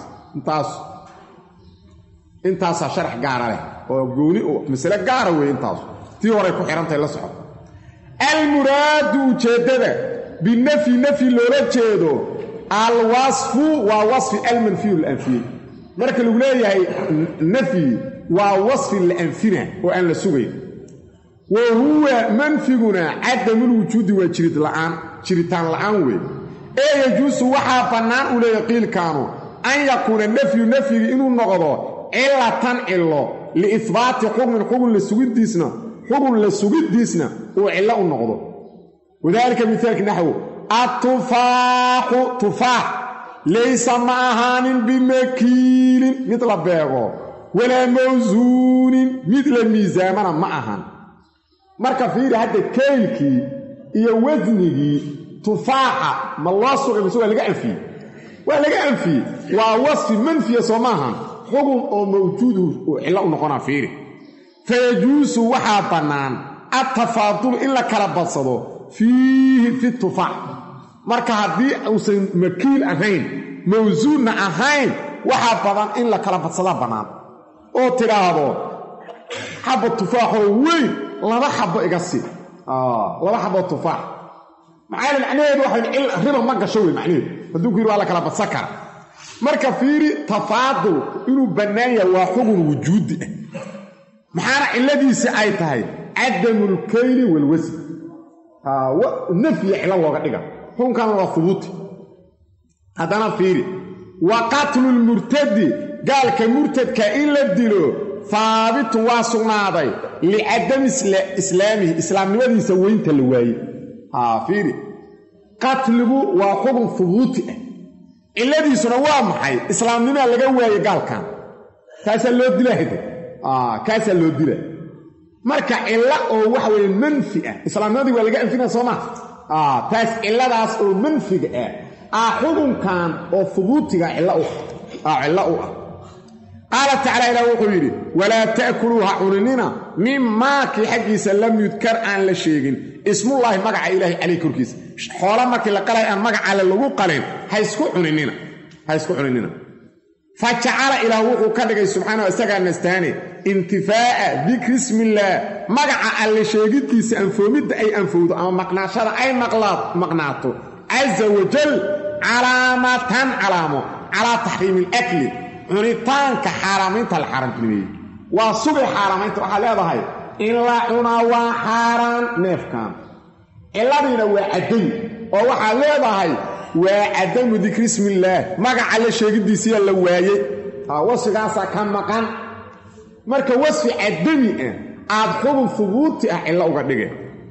انتاس شرح قارة له وقولي مسألة قارة وانتاس تيوري كحيرانتا إلا صحب المراد جدده بالنفي لولا جيدو الوصف ووصف المنفي والأنفي مركا الولاية هي النفي ووصف الأنفنة وأن لسوغي وهو منفقنا عدم الوجود وشريطان العنوي اي يجوز وحا بنان ولا يقيل كانوا أن يكون النفي إنه النقضة إلا تنعله لإثبات حكم لسوغد ديسنا وإلا النقضة وذلك مثالك نحو التفاح laysa ma ahaanin bimakiilin mid la beego walaa mawsuunin mid la miisaamana ma ahan marka fiiri hadda kaylkii iyo wasnigii tufaaxa ma loo sugay mise waa laga anfiyey waa laga anfiyey waa wasfi manfiya soo maahan xugun oo mawjuudu oo cilo u noqonaa fiiri fayajuusu waxaa bannaan atafaadul in la kala badsado fiihi fi tufaax marka haddii uusan makiil ahayn mawsuunna ahayn waxaa badan in la kala badsadaa bannaan oo tidhaahdo xabba tufaaxoo weyn 2 xabbo iga sii 2 xabbo tufaax maxaa macnaheedu waxay riba ma gasho wey macnaheedu hadduu ku yiri waa la kala badsan kara marka fiiri tafaadul inuu bannaan yahay waa xugun wujuudi ah maxaana ciladiisa ay tahay cadamul kayli wal wasn nafyi cilo looga dhiga xukunkan waa thubuuti haddana fiiri wa qatlul murtadi gaalka murtadka in la dilo haabitun waa sugnaaday licadami islaamihi islaamnimadiisa weynta la waayey fiiri qatligu waa xukun thubuuti ah ciladiisuna waa maxay islaamnimaa laga waayey gaalkan kaasaa loo dilaa hada kaasaa loo dilaa marka cilo oo waxa weeye manfi ah islaamnimadii waa laga anfinaa soo maa taas ciladaas oo manfiga ah xukunkan oo thubuutiga cilo u ah qaala tacaala ilaah wuxuu yidhi walaa ta'kuluuha cuninina mimaakii xaggiisa lam yudkar aan la sheegin ismullaahi magaca ilaahay caleyh korkiisa xoola markii la qalay aan magaca alle lagu qalin ha isku cuninina fa jacala ilaah wuxuu ka dhigay subxaanahu isagaa nastaane intifaa'a dikri ismillaah magaca alle sheegiddiisa anfoomidda ay anfowdo ama maqnaashada ay maqnaato casa wajal calaamatan calaamo calaa taxriimi alakli cunitaanka xaaraamaynta la xaaraamtinimeeyey waa sugay xaaraamaynta waxaa leedahay in la cunaa waa xaaraan neefkan ciladiina waa cadday oo waxaad leedahay waa cadamu dikri ismillaah magaca la sheegiddiisiyaa la waayey wasfigaasaa ka maqan marka wasfi cadami aad xubun hubuuti cilo uga dhigeen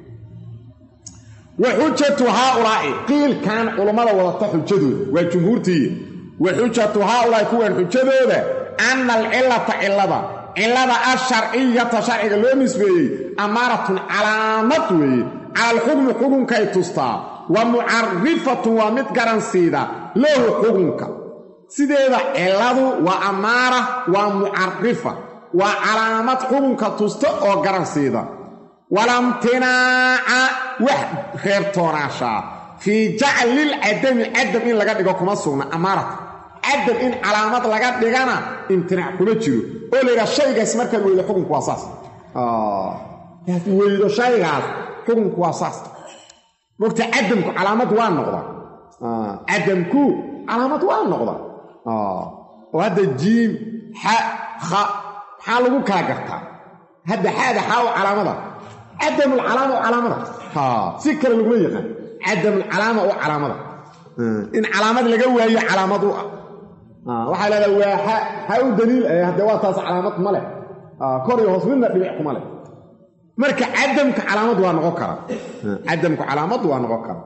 wa xujatu haaulaa'i qiilkan culummada wadata xujadooda waa jumhuurtii wa xujatu haaulaa'i kuwan xujadooda anna cilada asharciyata sharciga loo nisbeeyey amaaratun calaamad weeye cala alxukmi xukunkay tustaa wa mucarifatun waa mid garansiida lahu xukunka sideeda ciladu waa amaara waa mucarifa waa calaamad xukunka tusta oo garansiida walamtinaaca wax reebtoonaashaa fii jaclilcadami cadam in laga dhigo kuma sugna amaarata cadam in calaamad laga dhigana imtinaac kuma jiro oo layidhaha shaygaas markaad weydo xukunku waa saas weydo shaygaas xukunku waa saas mogta cadamku calaamad waa noqda cadamku calaamad waa noqda oo hadda jiim xa kha maxaa lagu kala gartaa hadda xaada xaa u calaamada cadamulcalaama u calaamada si kale laguma yaqaan cadamulcalaama u calaamada in calaamad laga waayo calaamad u waxaa leedaha waa ha u daliil hadde waa taas calaamad ma leh kor iyo hoos midna dhibic kuma leh marka cadamka calaamad waa noqon kara cadamku calaamad waa noqon kara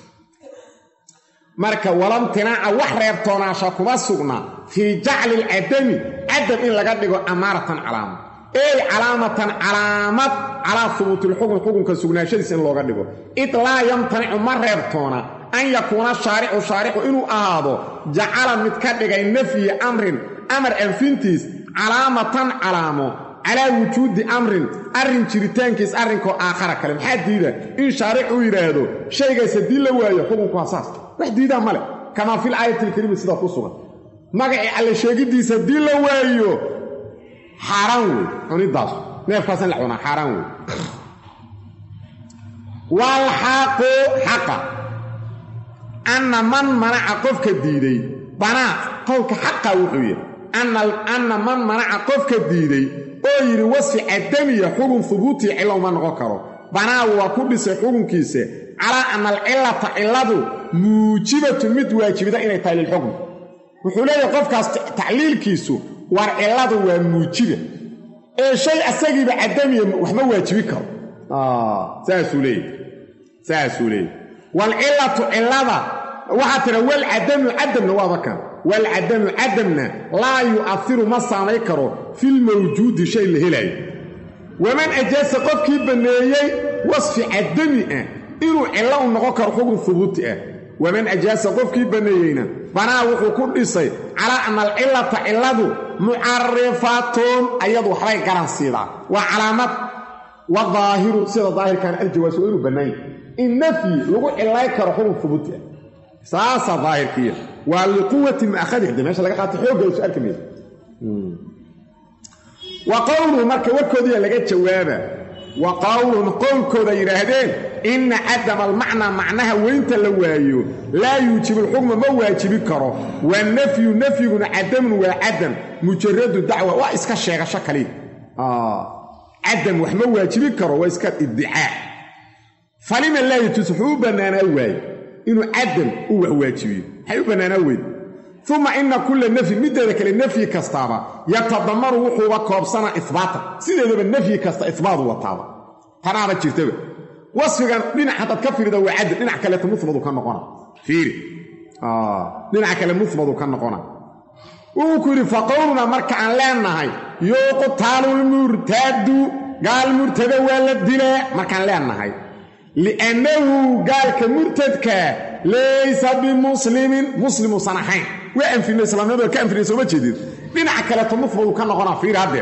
marka walamtinaaca wax reebtoonaasha kuma sugna fii jacli alcadami cadam in laga dhigo amaaratan calaamad ey calaamatan calaamad calaa hubuuti lxukm xukunka sugnaashadiisa in looga dhigo id laa yamtanicu ma reebtoona an yakuuna shaaricu inuu ahaado jacala mid ka dhigay nafyi amrin amar anfintiis calaamatan calaamo calaa wujuudi amrin arrin jiritaankiis arrinkoo aakhara kale maxaa diida in shaaric uu yidhaahdo shaygaas haddii la waayo xukunku waa saas wax diidaa male kamaa fil aayati alkarimi sidaa ku sugan magacii alle sheegiddiisa haddii la waayo xaaraan wey cunidaas neefkaas in la cunaa xaaraan wey walxaqu xaqa anna man manaca qofka diiday banaa qowlka xaqa wuxuu yidhi anna man manaca qofka diiday oo yidhi wasfi cadamiya xukun hubuutii cilow ma noqon karo banaa waa ku dhisay xukunkiisa calaa anna alcilata cilladu muujibatu mid waajibida inay tahay lilxukm wuxuu leeyahay qofkaas tacliilkiisu war cilladu waa muujiba ee shay asagiiba cadamiya waxma waajibi karo saasuu leeyahy walcillatu cillada وحتى والعدم عدمنا وابكا والعدم عدمنا لا يؤثر ما ساميكرو في الموجود شيء الهلاي ومن أجاز قفكي بنيي وصف عدمي إنو علاو نغوكر حكم ثبوتي ومن أجاز قفكي بنيينا بنا وحو كل شيء على أن العلة علة معرفات أيضا حرائي كرانسيدا وعلامات والظاهر سيدا ظاهر كان الجواز وإنو بني النفي لغو علايك حكم ثبوتي ساسا ظاهر كيه ولقوة ما أخذه ده ماشي لقى قاعد حوجه وسؤال كبير وقوله مركه وكودي لقيت جوابه وقوله قول كودا يراهدين إن عدم المعنى معناها وانت لوايو لا يوجب الحكم ما واجب كره والنفي عدم وعدم مجرد الدعوة واسكا الشيخ شكلي عدم وحما واجب كره واسكا الدعاء فلما لا يتسحو بنانا واي إنه عدم هو واجبي حيو بنانا واي ثم إن كل نفي مدة النفي كاستابا يتضمر وحو وكوبسنا إثباتا سيدة النفي كاستا إثبات وطابا تنابا جيرتبه وصفك لنا حتى تكفر ذو عدل لنا كلا مثبت كان نقونا فيري لنا كلا مثبت كان نقونا وكل فقولنا مركعا لانهاي يقتل المرتد قال مرتد ولا الدلاء مركعا لانهاي لأنه قال كمرتدك ليس بمسلم مسلم صنحين وأن في الإسلام نبدأ كان في الإسلام جديد لنا كلا مثبت كان نقونا فيري هذا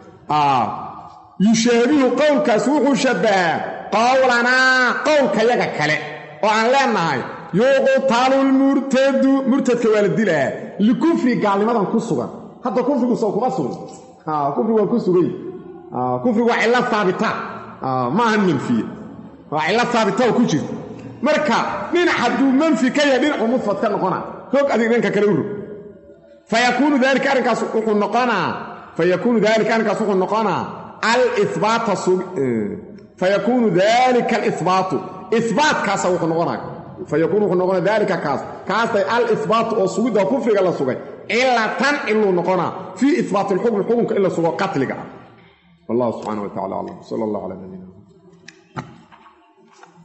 يشابه قولك سوح شبه قولنا قولك يغا كله وان لeenahay يقتل المرتد مرتد كوالد له لكفر قالمدان كسوغان هذا كفر سو كما سوغان كفر waa كسوغي كفر waa ila ثابته ما هن فيه waa ila ثابته ku jir marka min hadu manfi ka yadin umfad ka noqona hoog adeeganka kale uru fayakunu dhalika arkaas wuxuu noqona fayakunu dhalika arkaas wuxuu noqona الإثبات فيكون ذلك الإثبات إثبات كاسا وخنقنا فيكون خنقنا ذلك كاسا الإثبات وصويد وكفر الله سبحانه إلا تنقل نقنا في إثبات الحكم إلا سوى قتلك الله سبحانه وتعالى صلى الله عليه وسلم